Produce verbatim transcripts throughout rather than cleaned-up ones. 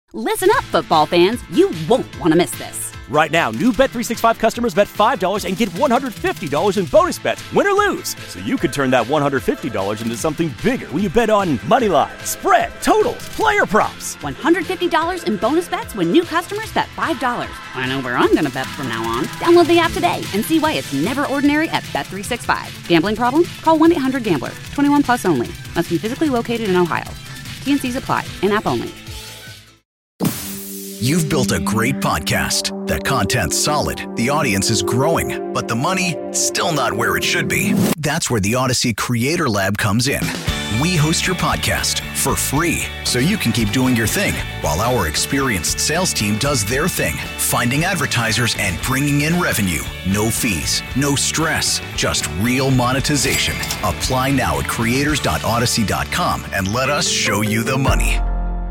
Listen up, football fans. You won't want to miss this. Right now, new Bet three sixty-five customers bet five dollars and get one hundred fifty dollars in bonus bets, win or lose. So you could turn that one hundred fifty dollars into something bigger when you bet on money line, spread, totals, player props. one hundred fifty dollars in bonus bets when new customers bet five dollars. I know where I'm going to bet from now on. Download the app today and see why it's never ordinary at Bet three sixty-five. Gambling problem? Call one eight hundred gambler. twenty-one plus only. Must be physically located in Ohio. T and C's apply. In-app only. You've built a great podcast. The content's solid, the audience is growing, but the money, still not where it should be. That's where the Odyssey Creator Lab comes in. We host your podcast for free, so you can keep doing your thing, while our experienced sales team does their thing, finding advertisers and bringing in revenue. No fees, no stress, just real monetization. Apply now at creators dot odyssey dot com and let us show you the money.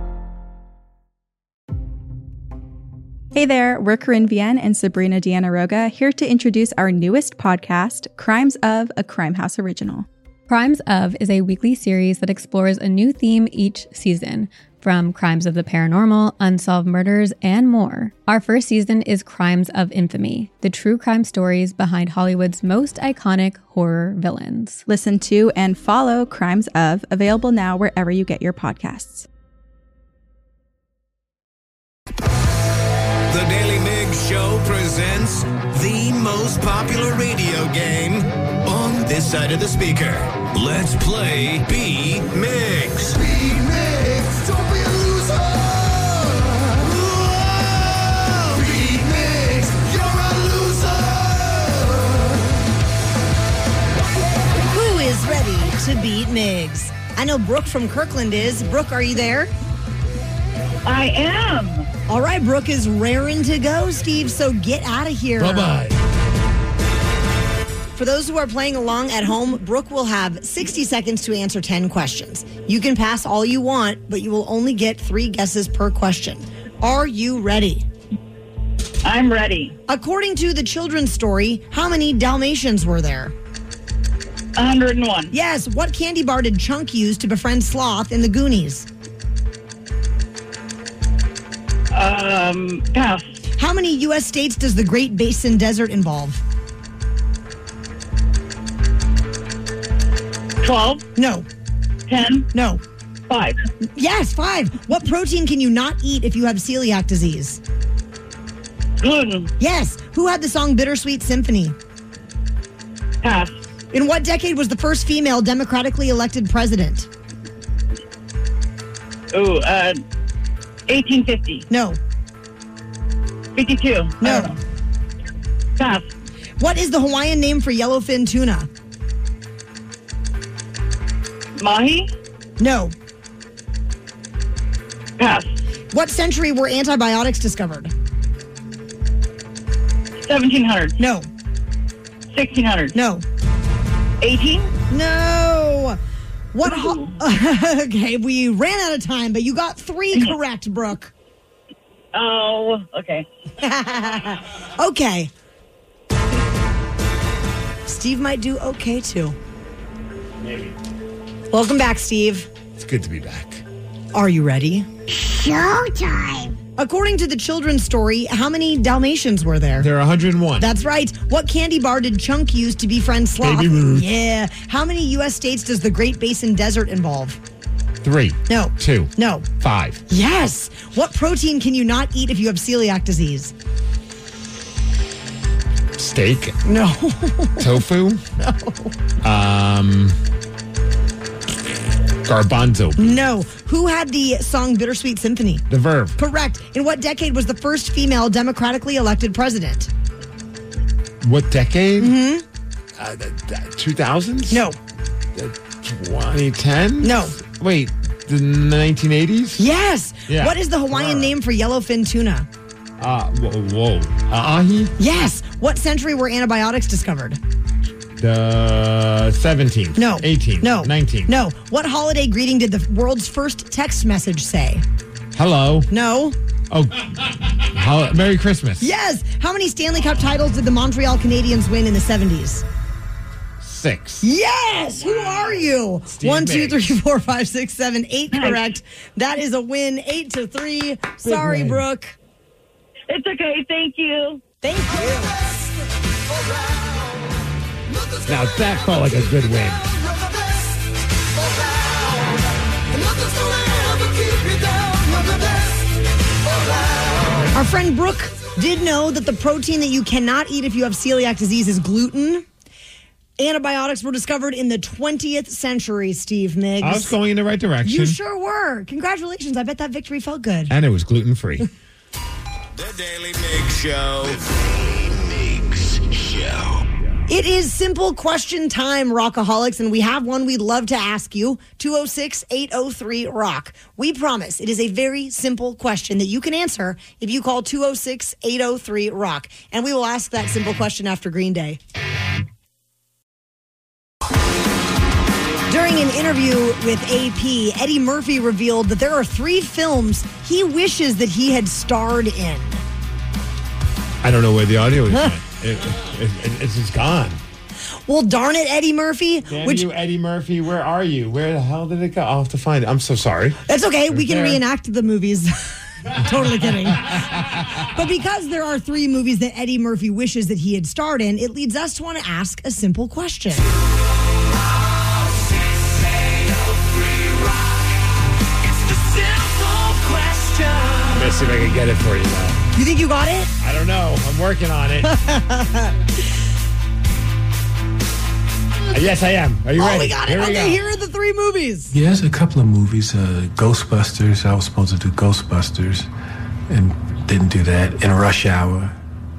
Hey there, we're Corinne Vienne and Sabrina Deanna Roga, here to introduce our newest podcast, Crimes of, a Crime House original. Crimes of is a weekly series that explores a new theme each season, from crimes of the paranormal, unsolved murders, and more. Our first season is Crimes of Infamy, the true crime stories behind Hollywood's most iconic horror villains. Listen to and follow Crimes of, available now wherever you get your podcasts. The Daily Migs Show presents the most popular radio game on this side of the speaker. Let's play Beat Migs. Beat Migs, don't be a loser. Whoa! Beat Migs, you're a loser. Who is ready to beat Migs? I know Brooke from Kirkland is. Brooke, are you there? I am. All right, Brooke is raring to go, Steve, so get out of here. Bye-bye. For those who are playing along at home, Brooke will have sixty seconds to answer ten questions. You can pass all you want, but you will only get three guesses per question. Are you ready? I'm ready. According to the children's story, how many Dalmatians were there? one hundred one. Yes. What candy bar did Chunk use to befriend Sloth in the Goonies? Um, pass. How many U S states does the Great Basin Desert involve? twelve. No. ten. No. five. Yes, five. What protein can you not eat if you have celiac disease? Gluten. Yes. Who had the song Bittersweet Symphony? Pass. In what decade was the first female democratically elected president? Ooh, uh, eighteen fifty. No. fifty-two. No. Pass. What is the Hawaiian name for yellowfin tuna? Mahi? No. Pass. What century were antibiotics discovered? seventeen hundred. No. sixteen hundred. No. eighteen? No. What? Ho- okay, we ran out of time, but you got three correct, Brooke. Oh, okay. Okay. Steve might do okay, too. Maybe. Welcome back, Steve. It's good to be back. Are you ready? Showtime. According to the children's story, how many Dalmatians were there? There are one hundred one. That's right. What candy bar did Chunk use to befriend Sloth? Baby Ruth. Yeah. How many U S states does the Great Basin Desert involve? Three. No. Two. No. Five. Yes. What protein can you not eat if you have celiac disease? Steak. No. Tofu. No. Um. Garbanzo. No. Who had the song Bittersweet Symphony? The Verve. Correct. In what decade was the first female democratically elected president? What decade? Mm-hmm. Uh, the, the two thousands? No. The twenty ten? No. Wait, the nineteen eighties? Yes. Yeah. What is the Hawaiian Uh. name for yellowfin tuna? Uh, whoa. whoa. Uh, ahi? Yes. What century were antibiotics discovered? The seventeenth. No. eighteenth. No. nineteenth. No. What holiday greeting did the world's first text message say? Hello. No. Oh, hol- Merry Christmas. Yes. How many Stanley Cup titles did the Montreal Canadiens win in the seventies? six. Yes! Who are you? Steve One, two, Miggs. three, four, five, six, seven, eight. Correct. That is a win. Eight to three. Sorry, win. Brooke. It's okay. Thank you. Thank you. Now that felt like a good win. Our friend Brooke did know that the protein that you cannot eat if you have celiac disease is gluten. Antibiotics were discovered in the twentieth century, Steve Miggs. I was going in the right direction. You sure were. Congratulations. I bet that victory felt good. And it was gluten-free. The Daily Mix Show. The Daily Mix Show. It is simple question time, Rockaholics, and we have one we'd love to ask you. two oh six, eight oh three, rock. We promise it is a very simple question that you can answer if you call two oh six, eight oh three, rock. And we will ask that simple question after Green Day. During an interview with A P, Eddie Murphy revealed that there are three films he wishes that he had starred in. I don't know where the audio is yet. It, it, it, it's just gone. Well, darn it, Eddie Murphy. Damn which you, Eddie Murphy, where are you? Where the hell did it go? I'll have to find it. I'm so sorry. That's okay. We can there. reenact the movies. Totally kidding. But because there are three movies that Eddie Murphy wishes that he had starred in, it leads us to want to ask a simple question. I'm going to see if I can get it for you now. You think you got it? I don't know. I'm working on it. Yes, I am. Are you Oh, ready? we got it. Here we Okay, go. here are the three movies. Yeah, there's a couple of movies. Uh, Ghostbusters. I was supposed to do Ghostbusters and didn't do that. In Rush Hour.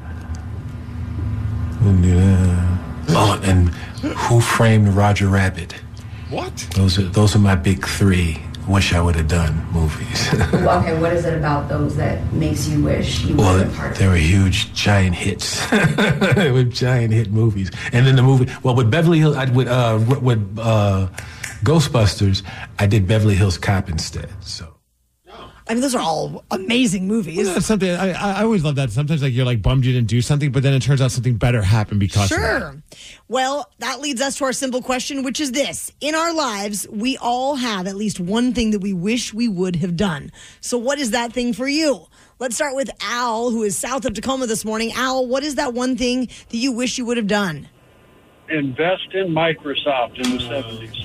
Didn't do that. Oh, and Who Framed Roger Rabbit. What? Those are those are my big three. Wish I would have done movies. Okay, what is it about those that makes you wish you would Well, have been part of they were huge, giant hits. They were giant hit movies. And then the movie, well, with Beverly Hills, I, with uh, with uh, Ghostbusters, I did Beverly Hills Cop instead. So. I mean, those are all amazing movies. Well, that's something I, I always love that. Sometimes like you're like bummed you didn't do something, but then it turns out something better happened because of that. Sure. Well, that leads us to our simple question, which is this. In our lives, we all have at least one thing that we wish we would have done. So what is that thing for you? Let's start with Al, who is south of Tacoma this morning. Al, what is that one thing that you wish you would have done? Invest in Microsoft in the seventies.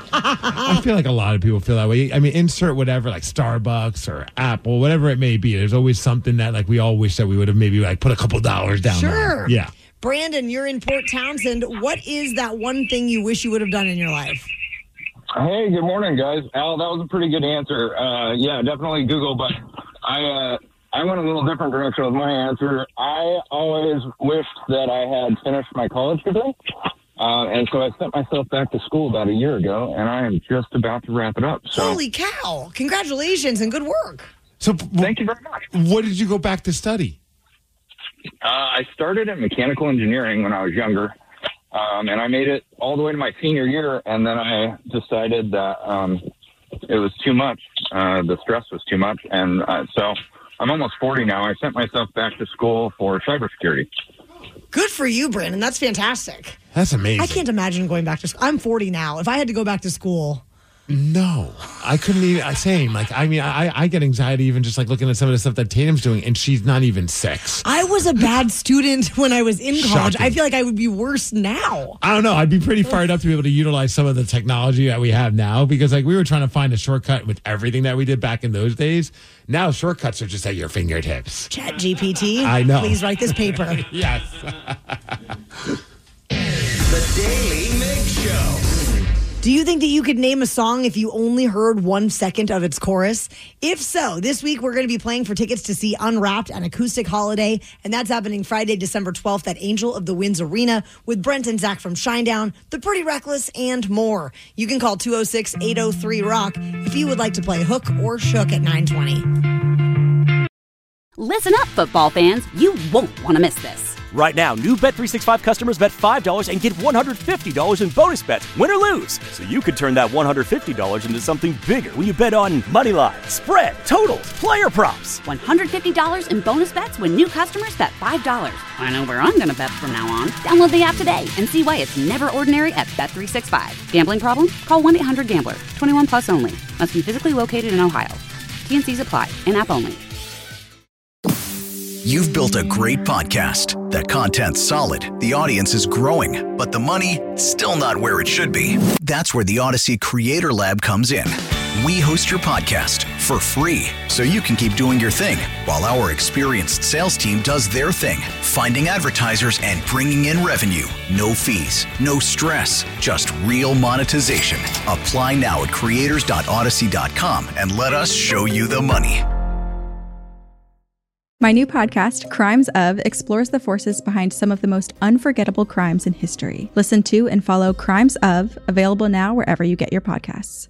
I feel like a lot of people feel that way. I mean, insert whatever, like Starbucks or Apple, whatever it may be. There's always something that like we all wish that we would have maybe like put a couple dollars down Sure. on. Yeah. Brandon, you're in Port Townsend. What is that one thing you wish you would have done in your life? Hey, good morning, guys. Al, that was a pretty good answer. Uh, yeah, definitely Google, but I uh, I went a little different direction with my answer. I always wished that I had finished my college degree. Uh, and so I sent myself back to school about a year ago, and I am just about to wrap it up. So. Holy cow. Congratulations and good work. So thank you very much. What did you go back to study? Uh, I started in mechanical engineering when I was younger, um, and I made it all the way to my senior year, and then I decided that um, it was too much. Uh, the stress was too much, and uh, so I'm almost forty now. I sent myself back to school for cybersecurity. Good for you, Brandon. That's fantastic. That's amazing. I can't imagine going back to school. I'm forty now. If I had to go back to school. No, I couldn't even. I same. Like, I mean, I, I get anxiety even just like looking at some of the stuff that Tatum's doing, and she's not even six. I was a bad student when I was in college. Shocking. I feel like I would be worse now. I don't know. I'd be pretty fired up to be able to utilize some of the technology that we have now because, like, we were trying to find a shortcut with everything that we did back in those days. Now, shortcuts are just at your fingertips. Chat G P T. I know. Please write this paper. Yes. The Daily Mix Show. Do you think that you could name a song if you only heard one second of its chorus? If so, this week we're going to be playing for tickets to see Unwrapped, an acoustic holiday, and that's happening Friday, December twelfth at Angel of the Winds Arena with Brent and Zach from Shinedown, The Pretty Reckless, and more. You can call two oh six, eight oh three, rock if you would like to play Hook or Shook at nine twenty. Listen up, football fans. You won't want to miss this. Right now, new Bet three sixty-five customers bet five dollars and get one hundred fifty dollars in bonus bets, win or lose. So you could turn that one hundred fifty dollars into something bigger when you bet on money line, spread, totals, player props. one hundred fifty dollars in bonus bets when new customers bet five dollars. I know where I'm going to bet from now on. Download the app today and see why it's never ordinary at Bet three sixty-five. Gambling problem? Call one eight hundred gambler. twenty-one plus only. Must be physically located in Ohio. T N Cs apply. In-app only. You've built a great podcast. The content's solid, the audience is growing, but the money, still not where it should be. That's where the Odyssey Creator Lab comes in. We host your podcast for free, so you can keep doing your thing, while our experienced sales team does their thing, finding advertisers and bringing in revenue. No fees, no stress, just real monetization. Apply now at creators dot odyssey dot com and let us show you the money. My new podcast, Crimes Of, explores the forces behind some of the most unforgettable crimes in history. Listen to and follow Crimes Of, available now wherever you get your podcasts.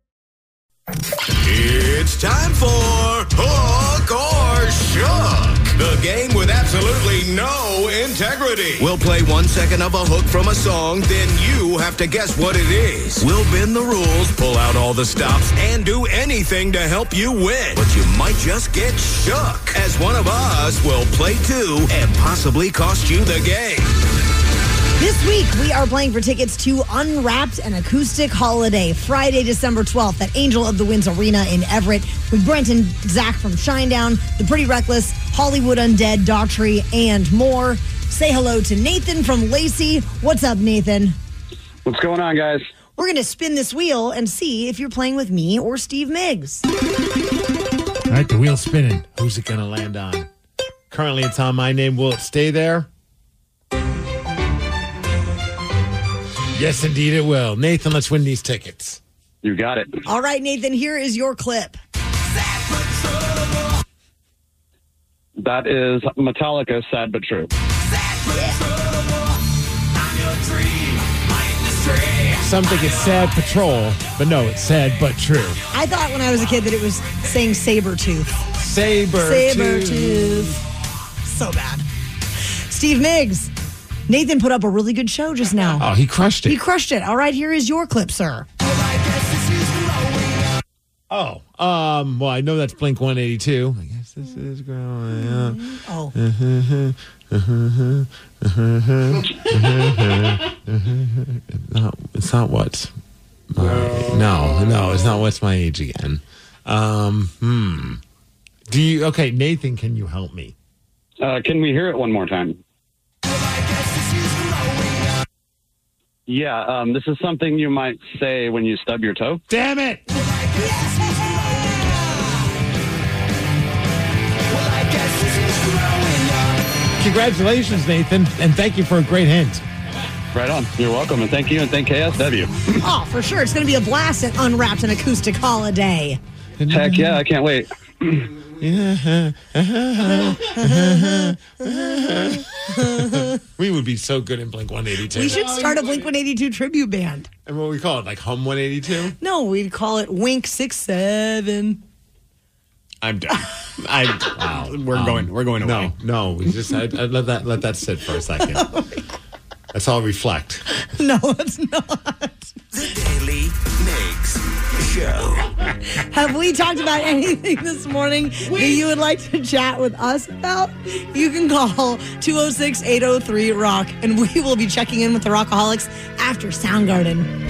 It's time for Hook or Shook, the game with absolutely no integrity. We'll play one second of a hook from a song, then you have to guess what it is. We'll bend the rules, pull out all the stops, and do anything to help you win. But you might just get shook, as one of us will play too and possibly cost you the game. This week, we are playing for tickets to Unwrapped, an acoustic holiday, Friday, December twelfth at Angel of the Winds Arena in Everett with Brent and Zach from Shinedown, The Pretty Reckless, Hollywood Undead, Daughtry, and more. Say hello to Nathan from Lacey. What's up, Nathan? What's going on, guys? We're going to spin this wheel and see if you're playing with me or Steve Miggs. All right, the wheel's spinning. Who's it going to land on? Currently, it's on my name. Will it stay there? Yes, indeed it will. Nathan, let's win these tickets. You got it. All right, Nathan, here is your clip. That is Metallica's Sad But True. Some think it's Sad Patrol, but no, it's Sad But True. I thought when I was a kid that it was saying Sabretooth. Sabretooth. Sabretooth. So bad. Steve Miggs. Nathan put up a really good show just now. Oh, he crushed it. He crushed it. All right, here is your clip, sir. Oh, um, well, I know that's Blink one eighty-two. I guess this is growing up. Oh. no, it's not what's my, no, no, it's not what's my age again. Um, hmm. Do you, okay, Nathan, can you help me? Uh, can we hear it one more time? Yeah, um, this is something you might say when you stub your toe. Damn it! Congratulations, Nathan, and thank you for a great hint. Right on. You're welcome, and thank you, and thank K S W. Oh, for sure. It's going to be a blast at Unwrapped, an acoustic holiday. Heck yeah, I can't wait. We would be so good in Blink one eighty-two. We should start a Blink one eighty-two tribute band. And what we call it, like Hum one eighty-two? No, we'd call it Wink six seven. I'm done. I wow, we're um, going. We're going away. No, no. We just I'd, I'd let that let that sit for a second. Oh, let's all reflect. No, it's not. The Daily Mix Show. Have we talked about anything this morning that you would like to chat with us about? You can call two oh six, eight oh three, rock, and we will be checking in with the Rockaholics after Soundgarden.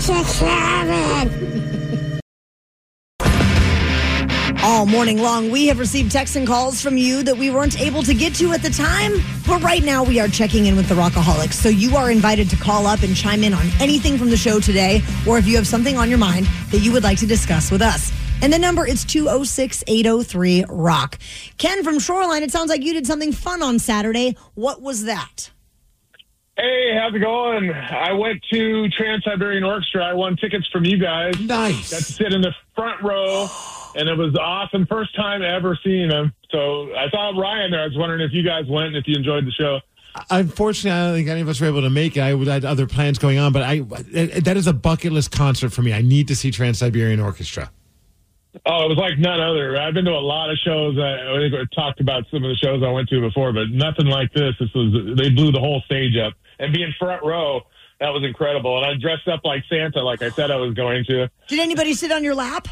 All morning long, we have received texts and calls from you that we weren't able to get to at the time, but right now we are checking in with the Rockaholics. So you are invited to call up and chime in on anything from the show today, or if you have something on your mind that you would like to discuss with us. And the number is two oh six, eight oh three, rock. Ken from Shoreline, it sounds like you did something fun on Saturday. What was that? Hey, how's it going? I went to Trans-Siberian Orchestra. I won tickets from you guys. Nice. Got to sit in the front row, and it was awesome. First time ever seeing him. So I saw Ryan there. I was wondering if you guys went and if you enjoyed the show. Unfortunately, I don't think any of us were able to make it. I had other plans going on, but I that is a bucket list concert for me. I need to see Trans-Siberian Orchestra. Oh, it was like none other. I've been to a lot of shows. I, I think I talked about some of the shows I went to before, but nothing like this. This was they blew the whole stage up, and being front row, that was incredible. And I dressed up like Santa, like I said I was going to. Did anybody sit on your lap?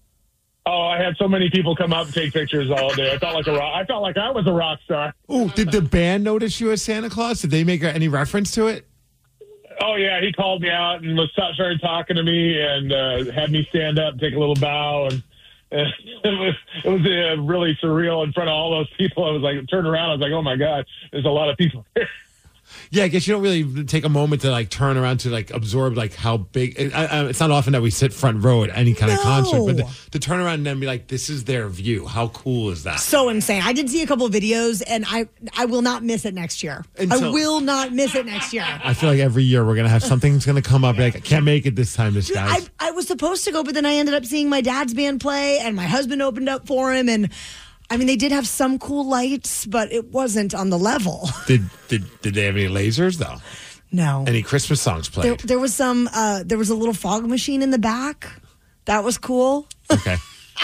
Oh, I had so many people come up and take pictures all day. I felt like a rock. I felt like I was a rock star. Oh, did the band notice you as Santa Claus? Did they make any reference to it? Oh, yeah. He called me out and was started talking to me and uh, had me stand up, take a little bow. And uh, it was, it was uh, really surreal in front of all those people. I was like, turned around. I was like, oh, my God, there's a lot of people here. Yeah, I guess you don't really take a moment to like turn around to like absorb like how big. It, I, it's not often that we sit front row at any kind No. of concert, but the, to turn around and then be like, "This is their view." How cool is that? So insane. I did see a couple of videos, and I I will not miss it next year. Until- I will not miss it next year. I feel like every year we're gonna have something's gonna come up. Like, I can't make it this time, this Dude, guys. I, I was supposed to go, but then I ended up seeing my dad's band play, and my husband opened up for him, and I mean, they did have some cool lights, but it wasn't on the level. Did did did they have any lasers though? No. Any Christmas songs played? There, there was some. Uh, there was a little fog machine in the back. That was cool. Okay.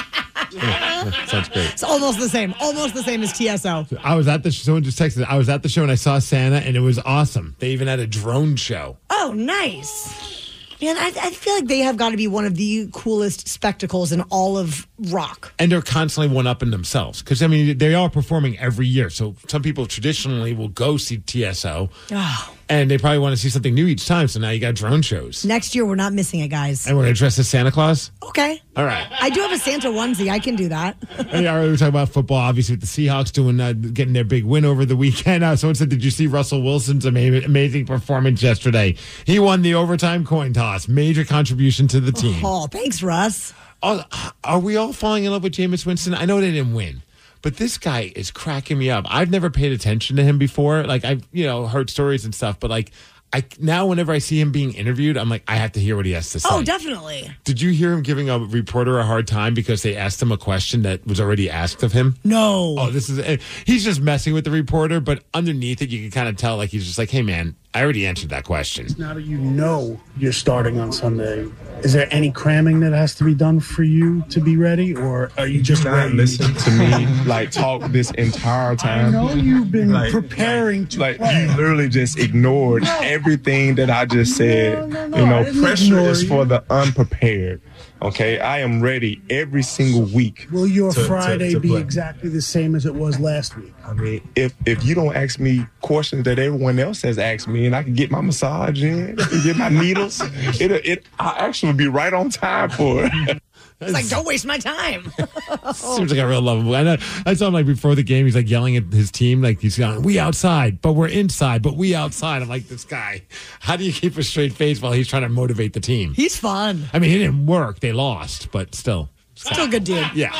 Yeah, sounds great. It's almost the same. Almost the same as T S O. I was at the someone just texted. I was at the show and I saw Santa and it was awesome. They even had a drone show. Oh, nice. Man, I, I feel like they have got to be one of the coolest spectacles in all of rock. And they're constantly one-upping themselves. Because, I mean, they are performing every year. So some people traditionally will go see T S O. Oh. And they probably want to see something new each time. So now you got drone shows. Next year, we're not missing it, guys. And we're going to dress as Santa Claus? Okay. All right. I do have a Santa onesie. I can do that. Hey, all right, we were talking about football, obviously, with the Seahawks doing uh, getting their big win over the weekend. Uh, someone said, did you see Russell Wilson's ama- amazing performance yesterday? He won the overtime coin toss. Major contribution to the team. Oh, thanks, Russ. Oh, are we all falling in love with Jameis Winston? I know they didn't win, but this guy is cracking me up. I've never paid attention to him before. Like, I've, you know, heard stories and stuff, but like, I now whenever I see him being interviewed, I'm like, I have to hear what he has to say. Oh, definitely. Did you hear him giving a reporter a hard time because they asked him a question that was already asked of him? No. Oh, this is he's just messing with the reporter, but underneath it, you can kind of tell like he's just like, hey man, I already answered that question. Now that you know you're starting on Sunday, is there any cramming that has to be done for you to be ready, or are you just not ready? listen to me like talk this entire time? I know you've been Like- preparing to Like play. you literally just ignored everything that I just said. No, no, you I know, didn't pressure ignore is you. for the unprepared. Okay, I am ready every single week. Will your to- to- Friday to be play. exactly the same as it was last week? I mean, if if you don't ask me questions that everyone else has asked me, and I can get my massage in, I can get my needles, it it I actually be right on time for it. It's like, don't waste my time. Seems like a real lovable. I know. I saw him like before the game. He's like yelling at his team, like he's going, "We outside, but we're inside, but we outside." I'm like, this guy. How do you keep a straight face while he's trying to motivate the team? He's fun. I mean, it didn't work. They lost, but still, Still a good dude. yeah.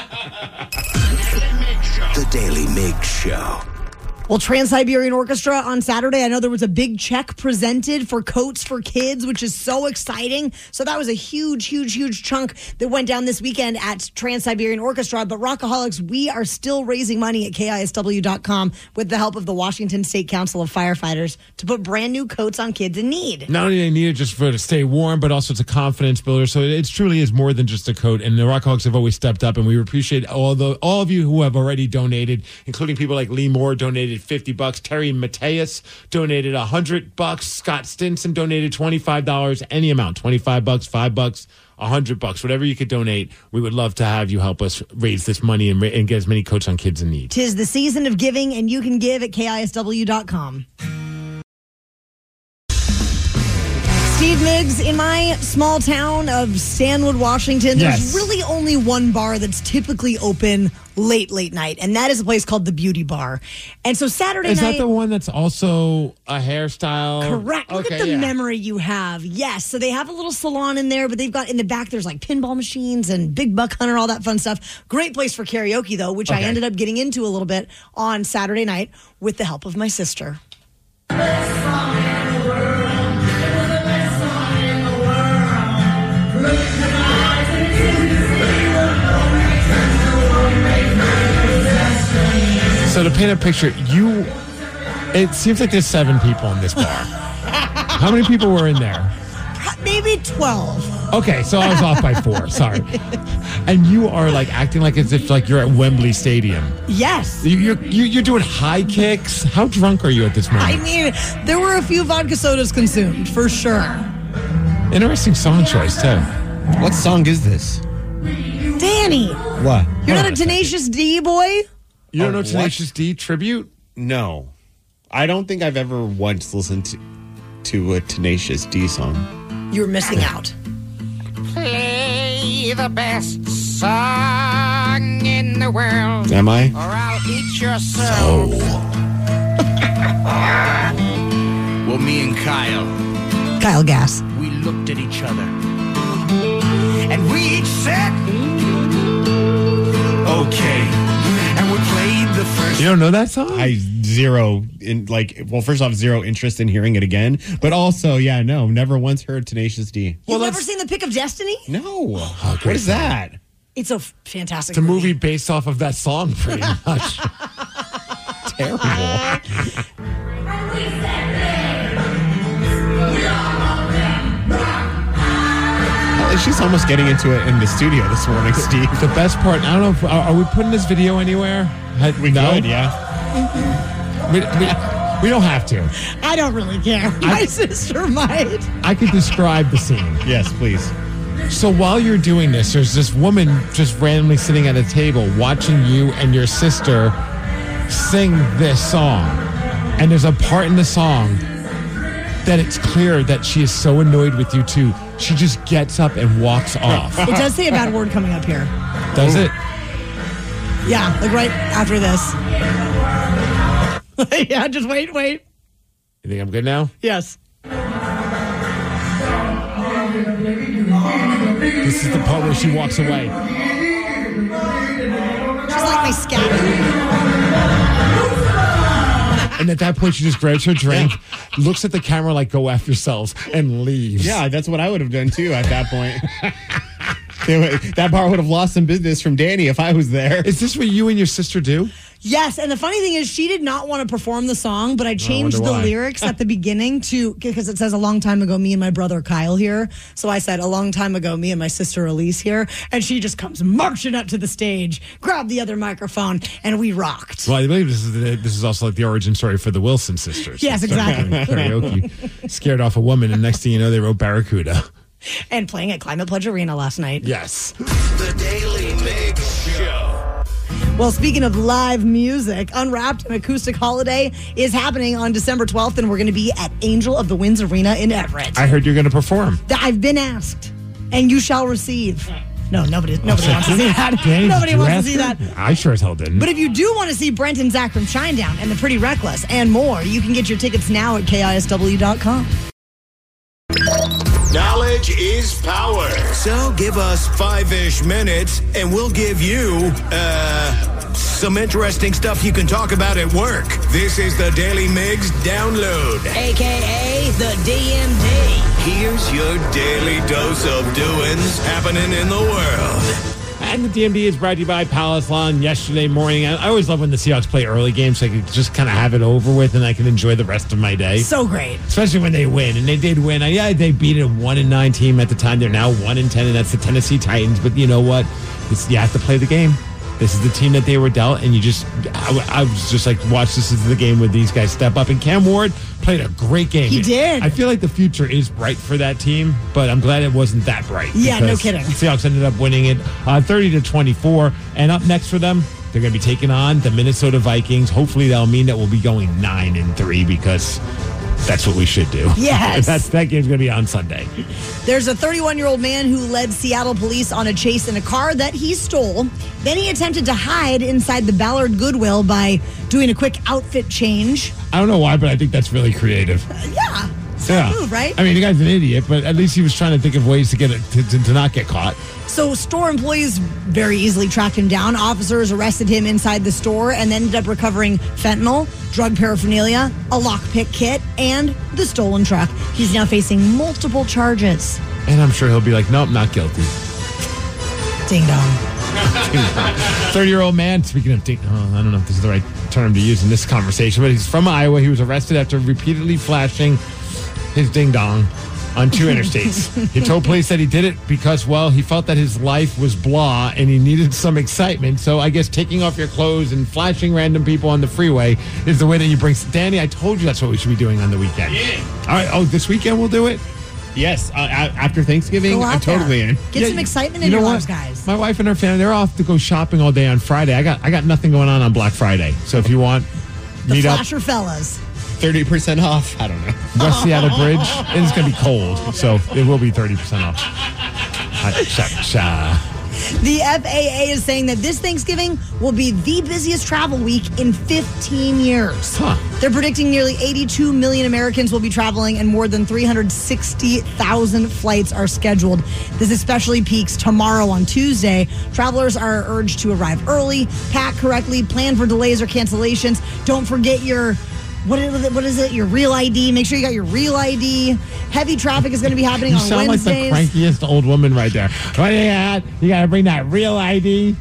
The Daily Mig Show. Well, Trans-Siberian Orchestra on Saturday, I know there was a big check presented for Coats for Kids, which is so exciting. So that was a huge, huge, huge chunk that went down this weekend at Trans-Siberian Orchestra. But Rockaholics, we are still raising money at K I S W dot com with the help of the Washington State Council of Firefighters to put brand new coats on kids in need. Not only do they need it just for to stay warm, but also it's a confidence builder. So it truly is more than just a coat. And the Rockaholics have always stepped up, and we appreciate all the all of you who have already donated, including people like Lee Moore donated fifty bucks, Terry Mateus donated a hundred bucks, Scott Stinson donated twenty five dollars, any amount, twenty five bucks, five bucks, a hundred bucks, whatever you could donate. We would love to have you help us raise this money and, and get as many coats on kids in need. Tis the season of giving, and you can give at K I S W dot com. Steve Miggs, in my small town of Stanwood, Washington, Yes. there's really only one bar that's typically open late, late night, and that is a place called the Beauty Bar. And so Saturday Is night... that the one that's also a hairstyle? Correct. Look Okay, at the yeah. memory you have. Yes. So they have a little salon in there, but they've got in the back, there's like pinball machines and Big Buck Hunter, all that fun stuff. Great place for karaoke, though, which I Okay. ended up getting into a little bit on Saturday night with the help of my sister. So to paint a picture, you, it seems like there's seven people in this bar. How many people were in there? Maybe twelve. Okay, so I was off by four. Sorry. And you are like acting like as if like you're at Wembley Stadium. Yes. You, you're you, you're doing high kicks. How drunk are you at this moment? I mean, there were a few vodka sodas consumed, for sure. Interesting song choice, too. What song is this? Danny. What? You're not a Tenacious D boy? You don't know what? Tenacious D tribute? No. I don't think I've ever once listened to, to a Tenacious D song. You're missing out. Play the best song in the world. Am I? Or I'll eat your soul. Well, me and Kyle, Kyle Gass. we looked at each other. And we each said, okay. And we played the first. You don't know that song? I zero in like well, first off, zero interest in hearing it again. But also, yeah, no, never once heard Tenacious D. You've never seen The Pick of Destiny? No. What is that? It's a f- fantastic It's a movie based off of that song, pretty much. Terrible. She's almost getting into it in the studio this morning, Steve. The best part, I don't know, if, are, are we putting this video anywhere? We no? could, yeah. We, we, we don't have to. I don't really care. My I- sister might. I could describe the scene. Yes, please. So while you're doing this, there's this woman just randomly sitting at a table watching you and your sister sing this song. And there's a part in the song that it's clear that she is so annoyed with you two. She just gets up and walks off. It does say a bad word coming up here. Does it? Yeah, like right after this. Yeah, just wait, wait. You think I'm good now? Yes. This is the part where she walks away. She's like my scatter. And at that point, she just grabs her drink, looks at the camera like, go F yourselves, and leaves. Yeah, that's what I would have done too at that point. That bar would have lost some business from Danny if I was there. Is this what you and your sister do? Yes, and the funny thing is she did not want to perform the song, but I changed wonder the why. lyrics at the beginning to, because it says a long time ago, me and my brother Kyle here. So I said a long time ago, me and my sister Elise here. And she just comes marching up to the stage, grabbed the other microphone, and we rocked. Well, I believe this is the, this is also like the origin story for the Wilson sisters. Yes, exactly. Karaoke. Scared off a woman, and next thing you know, they wrote Barracuda. And playing at Climate Pledge Arena last night. Yes. The Daily Mix Show. Well, speaking of live music, Unwrapped, an acoustic holiday, is happening on December twelfth, and we're going to be at Angel of the Winds Arena in Everett. I heard you're going to perform. I've been asked, and you shall receive. No, nobody, nobody wants to see that. Danny, Nobody did you wants to ask see her? that. I sure as hell didn't. But if you do want to see Brent and Zach from Shinedown and the Pretty Reckless and more, you can get your tickets now at K I S W dot com. Knowledge is power. So give us five-ish minutes, and we'll give you, uh, some interesting stuff you can talk about at work. This is the Daily Migs Download. A K A the D M D. Here's your daily dose of doings happening in the world. And the D M D is brought to you by Palace Lawn. Yesterday morning, I I always love when the Seahawks play early games so I can just kind of have it over with and I can enjoy the rest of my day. So great. Especially when they win. And they did win. I, yeah, they beat a one and nine team at the time. They're now one and ten, and that's the Tennessee Titans. But you know what? It's, you have to play the game. This is the team that they were dealt, and you just, I, I was just like, watch, this is the game where these guys step up. And Cam Ward played a great game. He did. I feel like the future is bright for that team, but I'm glad it wasn't that bright. Yeah, no because kidding. Seahawks ended up winning it uh, thirty to twenty-four. And up next for them, they're going to be taking on the Minnesota Vikings. Hopefully that'll mean that we'll be going nine and three because that's what we should do. Yes. That's, that game's going to be on Sunday. There's a thirty-one-year-old man who led Seattle police on a chase in a car that he stole. Then he attempted to hide inside the Ballard Goodwill by doing a quick outfit change. I don't know why, but I think that's really creative. Uh, yeah. Yeah. Move, right? I mean, the guy's an idiot, but at least he was trying to think of ways to get it to, to, to not get caught. So store employees very easily tracked him down. Officers arrested him inside the store and ended up recovering fentanyl, drug paraphernalia, a lockpick kit, and the stolen truck. He's now facing multiple charges. And I'm sure he'll be like, nope, not guilty. Ding dong. thirty-year-old man, speaking of ding, oh, I don't know if this is the right term to use in this conversation, but he's from Iowa. He was arrested after repeatedly flashing his ding dong on two interstates. He told police that he did it because, well, he felt that his life was blah and he needed some excitement. So I guess taking off your clothes and flashing random people on the freeway is the way that you bring... Danny, I told you that's what we should be doing on the weekend. Yeah. All right. Oh, this weekend we'll do it? Yes. Uh, after Thanksgiving, Go out I'm totally there. in. Get Yeah, some excitement you in know your what? lives, guys. My wife and her family, they're off to go shopping all day on Friday. I got I got nothing going on on Black Friday. So if you want, The meet up Flasher fellas. thirty percent off. I don't know. West Seattle Bridge. And it's going to be cold, so it will be thirty percent off. Cha-cha. The F A A is saying that this Thanksgiving will be the busiest travel week in fifteen years. Huh. They're predicting nearly eighty-two million Americans will be traveling and more than three hundred sixty thousand flights are scheduled. This especially peaks tomorrow on Tuesday. Travelers are urged to arrive early, pack correctly, plan for delays or cancellations. Don't forget your... What is it? What is it? Your real I D. Make sure you got your real I D. Heavy traffic is going to be happening You on sound Wednesdays. like the crankiest old woman right there. What do you got? You got to bring that real I D.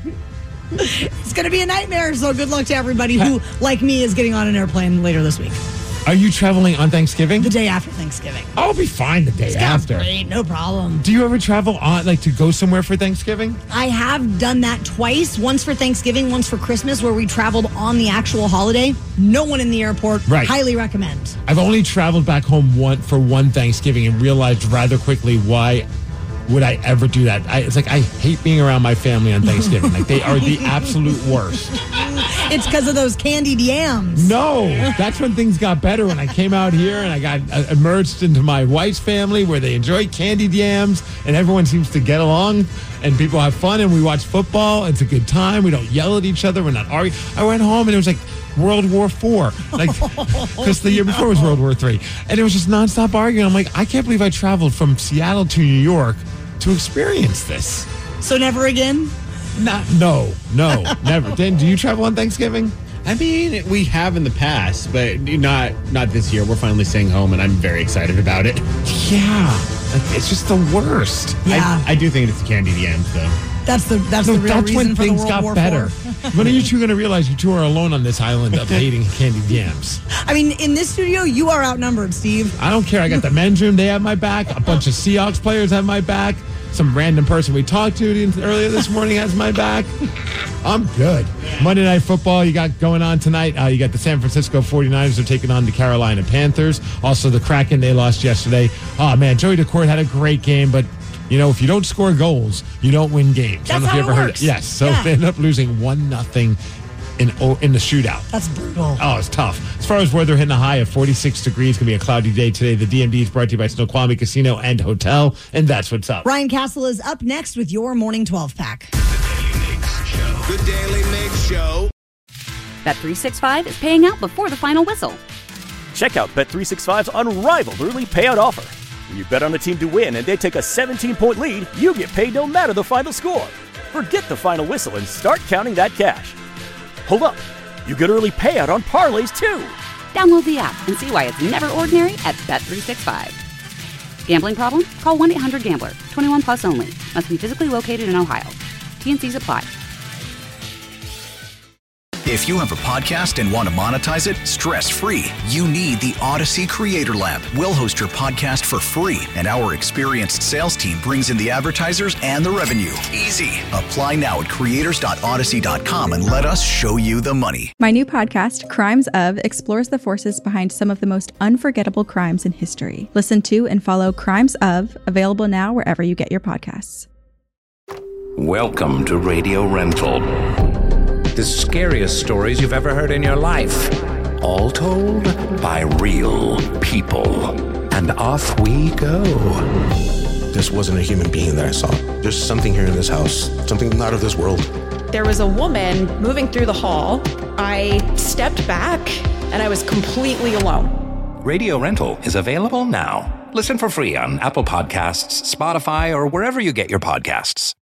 It's going to be a nightmare, so good luck to everybody who, like me, is getting on an airplane later this week. Are you traveling on Thanksgiving? The day after Thanksgiving. I'll be fine the day It's after. great, no problem. Do you ever travel on, like, to go somewhere for Thanksgiving? I have done that twice, once for Thanksgiving, once for Christmas, where we traveled on the actual holiday. No one in the airport. Right. Highly recommend. I've only traveled back home one for one Thanksgiving and realized rather quickly why would I ever do that. I, it's like I hate being around my family on Thanksgiving. Like they are the absolute worst. It's because of those candied yams. No, that's when things got better. When I came out here and I got uh, immersed into my wife's family where they enjoy candied yams and everyone seems to get along and people have fun and we watch football. It's a good time. We don't yell at each other. We're not arguing. I went home and it was like World War Four, like because the year before was World War Three, and it was just nonstop arguing. I'm like, I can't believe I traveled from Seattle to New York to experience this. So never again? Not, no, no, never. Dan, do you travel on Thanksgiving? I mean, we have in the past, but not not this year. We're finally staying home, and I'm very excited about it. Yeah, like, it's just the worst. Yeah. I, I do think it's the candied yams, though. That's the that's No, the real that's reason when for the things World got War better. Four. When are you two going to realize you two are alone on this island of hating candied yams? I mean, in this studio, you are outnumbered, Steve. I don't care. I got the men's room. They have my back. A bunch of Seahawks players have my back. Some random person we talked to earlier this morning has my back. I'm good. Monday Night Football you got going on tonight. Uh, you got the San Francisco forty-niners are taking on the Carolina Panthers. Also the Kraken, they lost yesterday. Oh, man, Joey DeCourt had a great game, but you know, if you don't score goals, you don't win games. That's I don't know how if you it ever works. heard it. Yes, so Yeah. they ended up losing one nothing in in the shootout. That's brutal. Oh, it's tough. As far as weather, hitting a high of forty-six degrees. Going to be a cloudy day today. The D M D is brought to you by Snoqualmie Casino and Hotel, and that's what's up. Ryan Castle is up next with your morning twelve pack. The Daily Mix Show. Bet three sixty-five is paying out before the final whistle. Check out Bet three sixty-five's unrivaled early payout offer. When you bet on a team to win and they take a seventeen-point lead, you get paid no matter the final score. Forget the final whistle and start counting that cash. Hold up. You get early payout on parlays, too. Download the app and see why it's never ordinary at Bet three sixty-five. Gambling problem? Call one eight hundred gambler. twenty-one plus only. Must be physically located in Ohio. T N Cs apply. If you have a podcast and want to monetize it stress-free, you need the Odyssey Creator Lab. We'll host your podcast for free, and our experienced sales team brings in the advertisers and the revenue. Easy. Apply now at creators dot odyssey dot com and let us show you the money. My new podcast, Crimes Of, explores the forces behind some of the most unforgettable crimes in history. Listen to and follow Crimes Of, available now wherever you get your podcasts. Welcome to Radio Rental. The scariest stories you've ever heard in your life. All told by real people. And off we go. This wasn't a human being that I saw. There's something here in this house, something not of this world. There was a woman moving through the hall. I stepped back and I was completely alone. Radio Rental is available now. Listen for free on Apple Podcasts, Spotify, or wherever you get your podcasts.